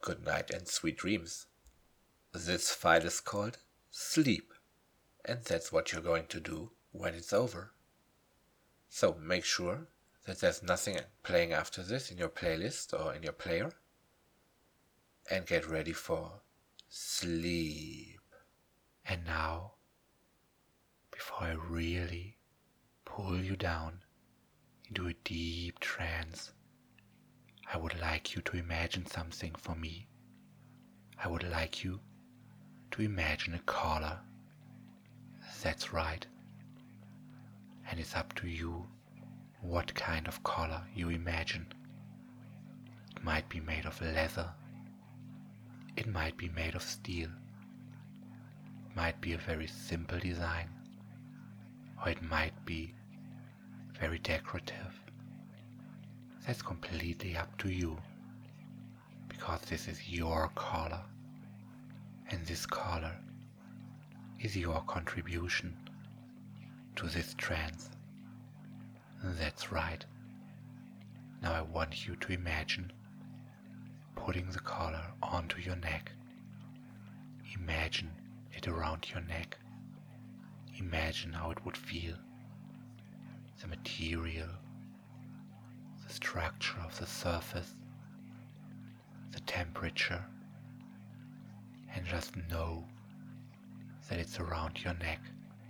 Good night and sweet dreams. This file is called Sleep, and that's what you're going to do when it's over. So make sure that there's nothing playing after this in your playlist or in your player, and get ready for sleep. And now, before I really pull you down into a deep trance, I would like you to imagine something for me. I would like you to imagine a collar. That's right. And it's up to you what kind of collar you imagine. It might be made of leather. It might be made of steel. It might be a very simple design. Or it might be very decorative. That's completely up to you. Because this is your collar. And this collar is your contribution to this trance. That's right. Now I want you to imagine putting the collar onto your neck. Imagine it around your neck. Imagine how it would feel. The material, the structure of the surface, the temperature, and just know that it's around your neck.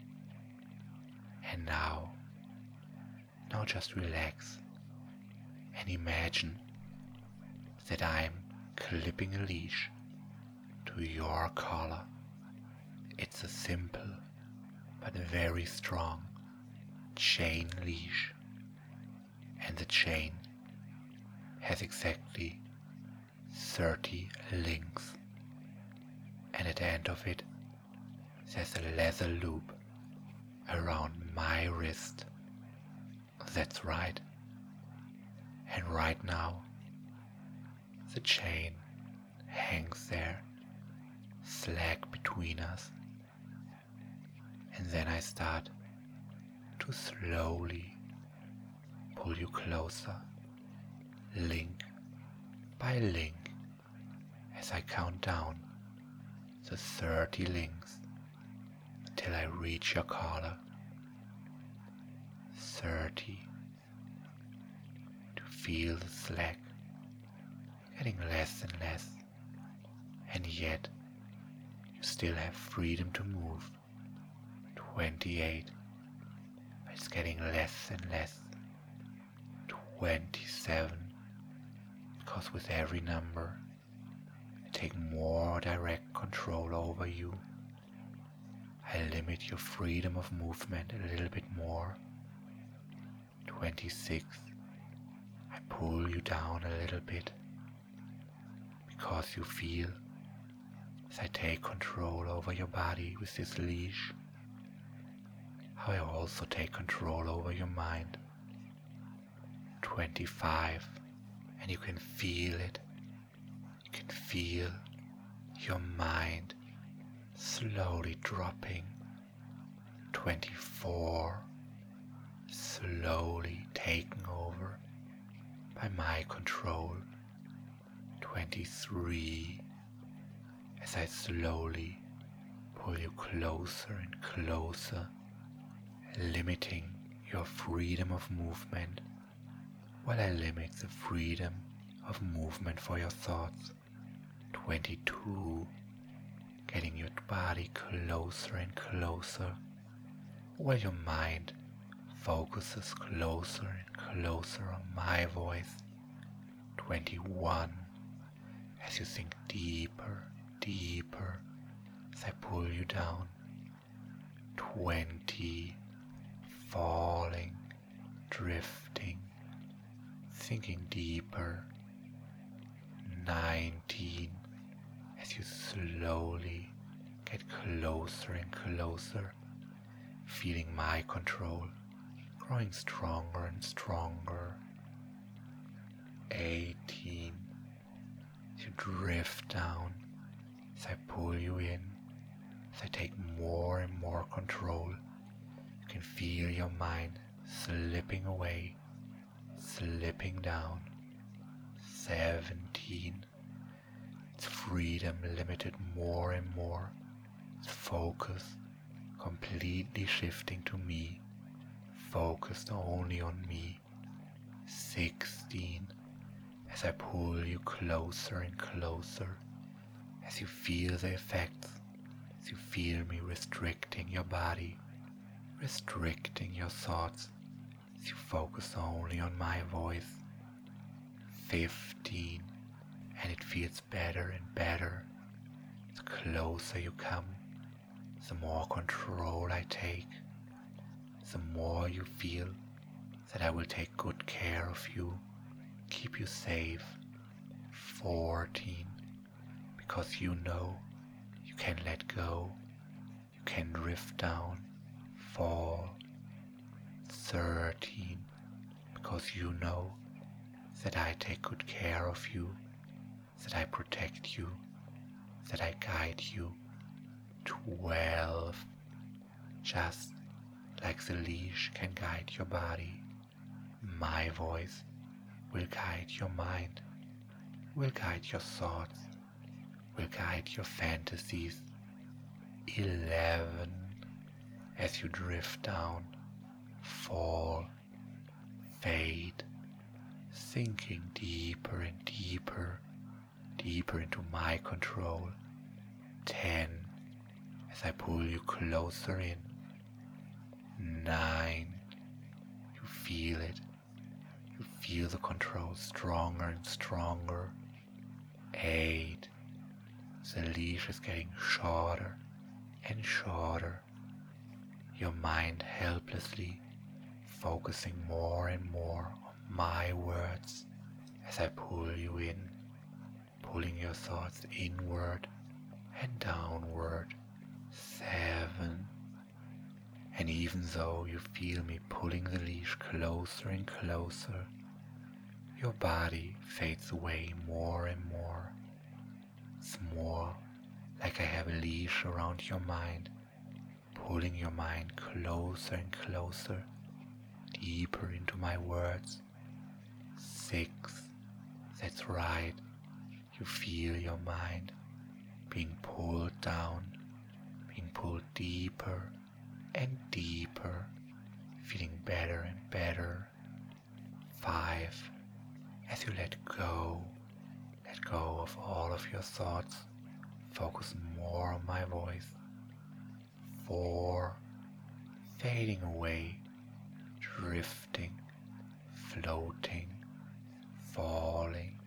And now just relax and imagine that I'm clipping a leash to your collar. It's a simple but very strong chain leash, and the chain has exactly 30 links, and at the end of it there's a leather loop around my wrist. That's right. And right now the chain hangs there, slack between us, and then I start to slowly pull you closer, link by link, as I count down the 30 links till I reach your collar. 30. To feel the slack getting less and less, and yet you still have freedom to move. 28. It's getting less and less. 27. Because with every number I take more direct control over you. I limit your freedom of movement a little bit more. 26. I pull you down a little bit, because you feel as I take control over your body with this leash, how I also take control over your mind. 25. And you can feel it. You can feel your mind slowly dropping. 24. Slowly taken over by my control. 23. As I slowly pull you closer and closer, limiting your freedom of movement while I limit the freedom of movement for your thoughts. 22. Getting your body closer and closer while your mind focuses closer and closer on my voice. 21. As you sink deeper, deeper, as I pull you down. 20. Falling, drifting, sinking deeper. 19. As you slowly get closer and closer, feeling my control growing stronger and stronger. 18. As you drift down, as I pull you in, as I take more and more control, you can feel your mind slipping away, slipping down. 17. freedom limited more and more, focus completely shifting to me, focused only on me. 16, as I pull you closer and closer, as you feel the effects, as you feel me restricting your body, restricting your thoughts, as you focus only on my voice. 15, and it feels better and better. The closer you come, the more control I take, the more you feel that I will take good care of you, keep you safe. 14, because you know you can let go, you can drift down, fall. 13, because you know that I take good care of you, that I protect you, that I guide you. 12, just like the leash can guide your body, my voice will guide your mind, will guide your thoughts, will guide your fantasies. 11, as you drift down, fall, fade, sinking deeper and deeper, deeper into my control. 10, as I pull you closer in. 9, you feel it. You feel the control stronger and stronger. 8, the leash is getting shorter and shorter. Your mind helplessly focusing more and more on my words as I pull you in, pulling your thoughts inward and downward. 7, and even though you feel me pulling the leash closer and closer, your body fades away more and more. It's more like I have a leash around your mind, pulling your mind closer and closer, deeper into my words. 6, that's right, you feel your mind being pulled down, being pulled deeper and deeper, feeling better and better. 5, as you let go of all of your thoughts, focus more on my voice. 4, fading away, drifting, floating, falling.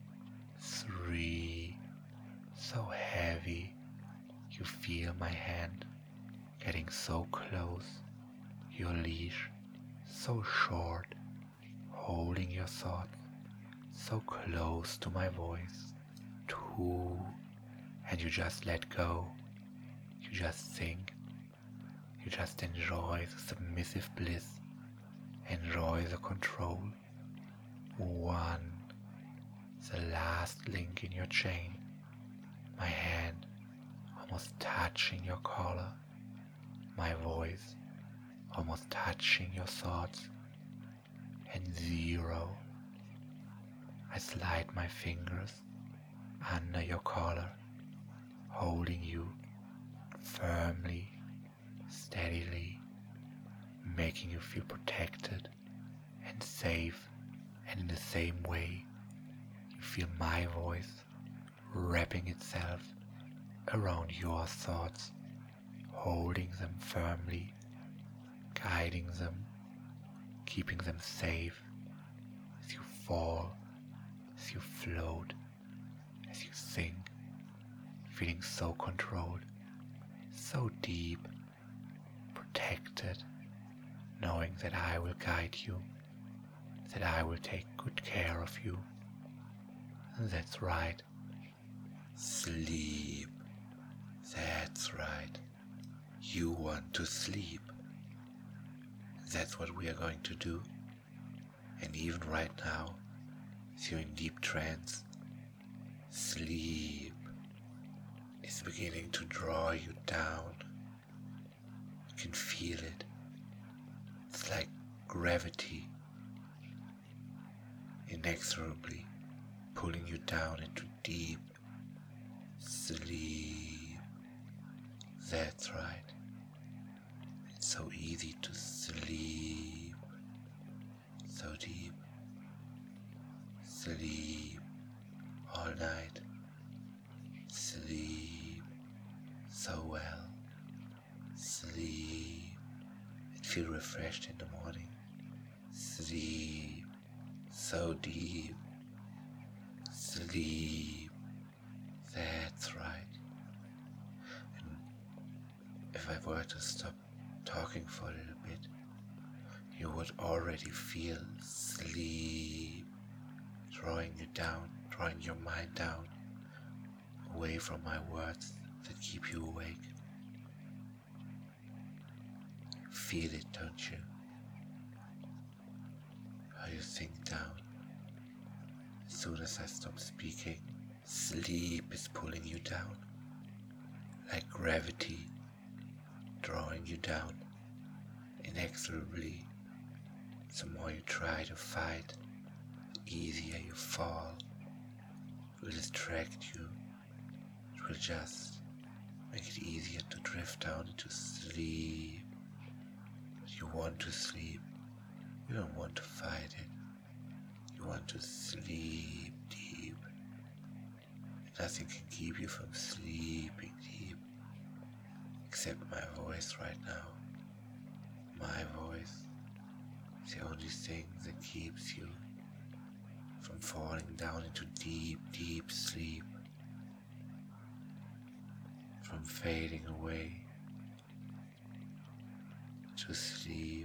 3, so heavy, you feel my hand getting so close, your leash so short, holding your thoughts so close to my voice. 2, and you just let go, you just think, you just enjoy the submissive bliss, enjoy the control. 1, the last link in your chain, my hand almost touching your collar, my voice almost touching your thoughts. And 0, I slide my fingers under your collar, holding you firmly, steadily, making you feel protected and safe. And in the same way, you feel my voice wrapping itself around your thoughts, holding them firmly, guiding them, keeping them safe as you fall, as you float, as you sink, feeling so controlled, so deep, protected, knowing that I will guide you, that I will take good care of you. And that's right. Sleep. That's right. You want to sleep. That's what we are going to do. And even right now, as you're in deep trance, sleep is beginning to draw you down. You can feel it. It's like gravity inexorably pulling you down into deep, sleep. That's right. It's so easy to sleep. So deep. Sleep all night. Sleep so well. Sleep and feel refreshed in the morning. Sleep so deep. Sleep. That's right. And if I were to stop talking for a little bit, you would already feel sleep drawing you down, drawing your mind down, away from my words that keep you awake. Feel it, don't you? How you sink down. As soon as I stop speaking, sleep is pulling you down, like gravity, drawing you down inexorably. The more you try to fight, the easier you fall. It will distract you. It will just make it easier to drift down into sleep. But you want to sleep. You don't want to fight it. You want to sleep deep. Nothing can keep you from sleeping deep except my voice right now. My voice is the only thing that keeps you from falling down into deep, deep sleep, from fading away to sleep.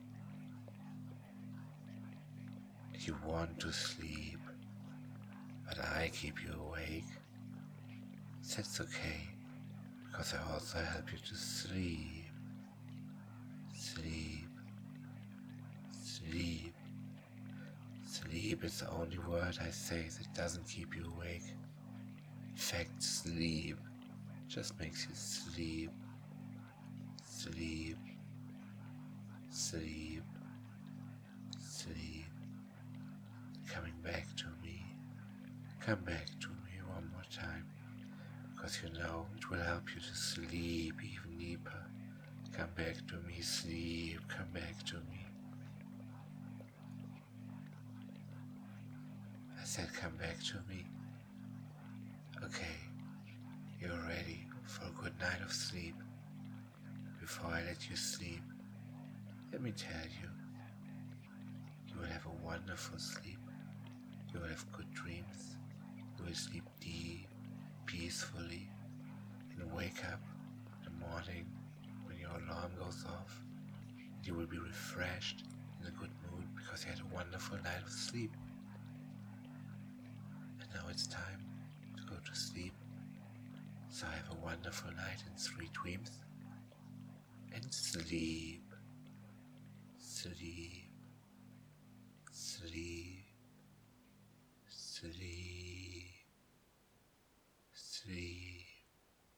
You want to sleep, but I keep you awake. That's okay, because I also help you to sleep. Sleep. Sleep. Sleep is the only word I say that doesn't keep you awake. In fact, sleep just makes you sleep. Sleep. Sleep. Sleep. Coming back to me. Come back to me one more time, because you know it will help you to sleep even deeper. Come back to me, sleep, come back to me. I said come back to me. Okay, you're ready for a good night of sleep. Before I let you sleep, let me tell you, you will have a wonderful sleep. You will have good dreams. You will sleep deep, peacefully, and wake up in the morning when your alarm goes off. You will be refreshed, in a good mood, because you had a wonderful night of sleep. And now it's time to go to sleep. So have a wonderful night and sweet dreams. And sleep. Sleep.